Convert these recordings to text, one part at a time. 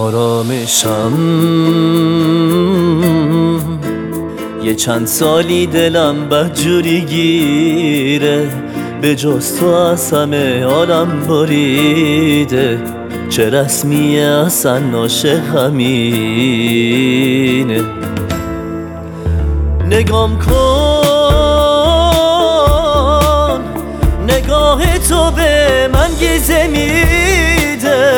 آرامشم یه چند سالی دلم بدجوری گیره، به جز تو از همه عالم بریده. چه رسمیه اصلا عاشق همینه. نگام کن، نگاه تو به من گیزه میده.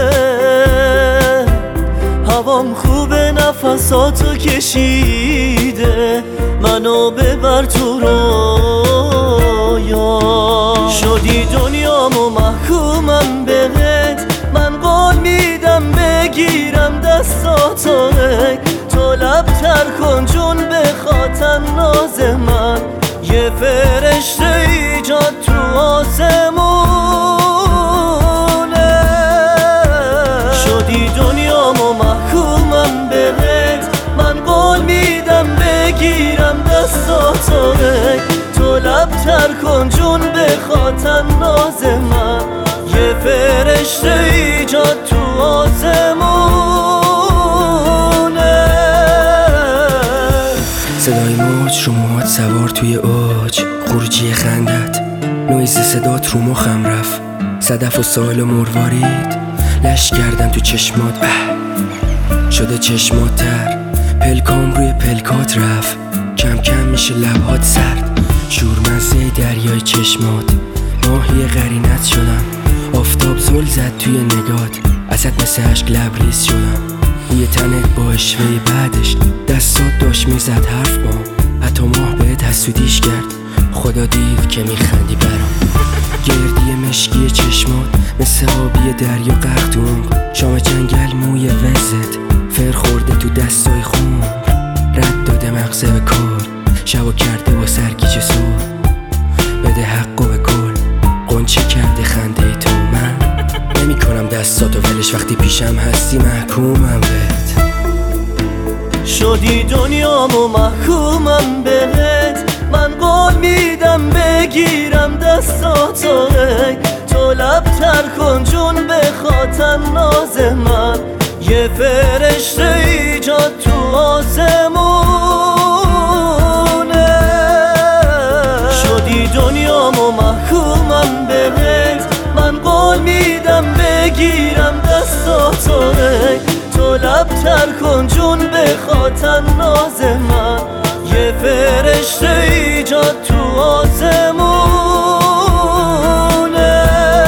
هوام خوبه، نفساتو کشیده، منو ببر تو رویا. شدی دنیامو محکومم بهت، من قول میدم بگیرم دستاتو. تو لب تر کن جون بخاطر ناز من، یه فرشته ایجاد تو آسمونه. شدی دنیامو محکومم بهت، من قول میدم بگیرم دستاتو. تو لب تر کن جون بخاطر ناز من، یه فرشته ایجاد تو آسمونه. صدای موج رو موهات سوار توی اوج، خروجی خندت نویز صدات رو مخم رفت. صدف و سال و مروارید لش کردم تو چشمات، شده چشمات تر، پلکام روی پلکات رفت. کم کم میشه لبهات سرد، شورمزه دریای چشمات. ماهی قرینت شدم، آفتاب زل زد توی نگات. ازت مثل عشق لبریز شدم، روی تنت با اشوه بعدش دستات داشت میزد حرف با. حتی ماه بهت حسودیش کرد، خدا دید که میخندی برام. گردی مشکی چشمات مثل آبی دریا غرق تو عمق. شام جنگل موی وزت فر خورده تو دستای خون. رد داده مغزه به کار، شبا کرده با سرگیجه سور. بده حقو به کل، قنچه کرده خنده تو. من نمی کنم دستاتو ولش، وقتی پیشم هستی محکومم بهت. شدی دنیامو محکومم بهت، من قول میدم بگیرم دستاتو. تو لب تر کن جون بخاطر ناز من، یه فرشته ایجاد تو آسمونه. شدی دنیامو محکومم بهت، من قول میدم بگیرم دستاتو. تو لب تر کن جون بخاطر ناز من، یه فرشته ایجاد تو آسمونه.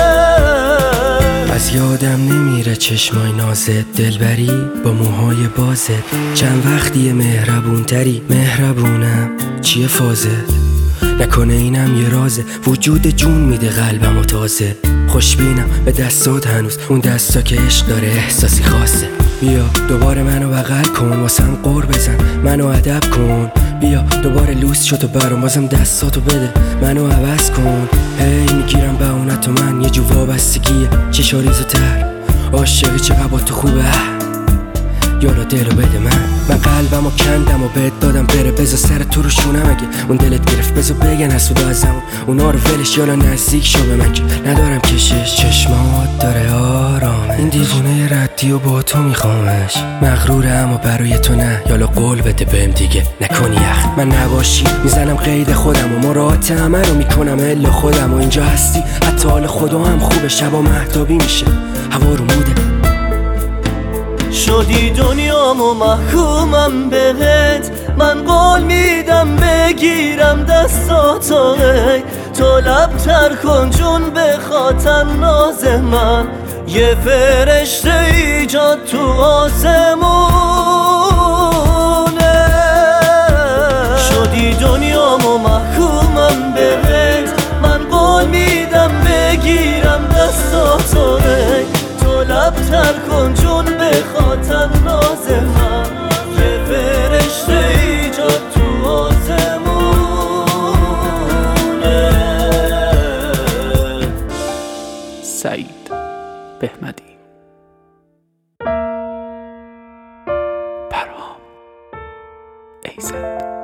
از یادم نمیره چشمای نازت، دلبری با موهای بازت. چند وقتیه مهربون تری، مهربونم چیه فازت؟ نکنه اینم یه رازه، وجود جون میده قلبم و تازه. خوشبینم به دستات هنوز، اون دستا که عشق داره احساسی خاصه. بیا دوباره منو بغل کن، واسم قور بزن، منو ادب کن. بیا دوباره لوس شد و برام، بازم دستاتو بده منو عوض کن. هی میگیرم بهونت و من، یه جو وابستگیه چشا ریزو تر. عاشقی چقدر با تو خوبه، یالا دلو بده من قلبمو کندم و بهت دادم بره. بذار سر تو رو شونم اگه اون دلت گرفت، بذار بگن حسودا ازمو اونا رو ولش. یالا نزدیک شو به من که ندارم کشش. چشمات داره آرامش، این دیوونه ردی و با تو میخوامش. مغروره اما برای تو نه، یالا قول بده بهم دیگه نکنی یخ. من نباشی میزنم قید خودم و مراعات همه رو میکنم الا خودم. و اینجا هستی حتی حال خدا هم خوبه، شبا مهتابی میشه هوا رو موده. شدی دنیامو محکومم بهت، من قول میدم بگیرم دستاتو. تو لب تر کن جون بخاطر ناز من، یه فرشته ایجاد تو آسمونه. شدی دنیامو محکومم بهت، من قول میدم بگیرم دستاتو. تو لب تر کن جون بخاطر ناز من، یه فرشته ایجاد تو آسمونه. سعید بهمدی. پرهام ایزد.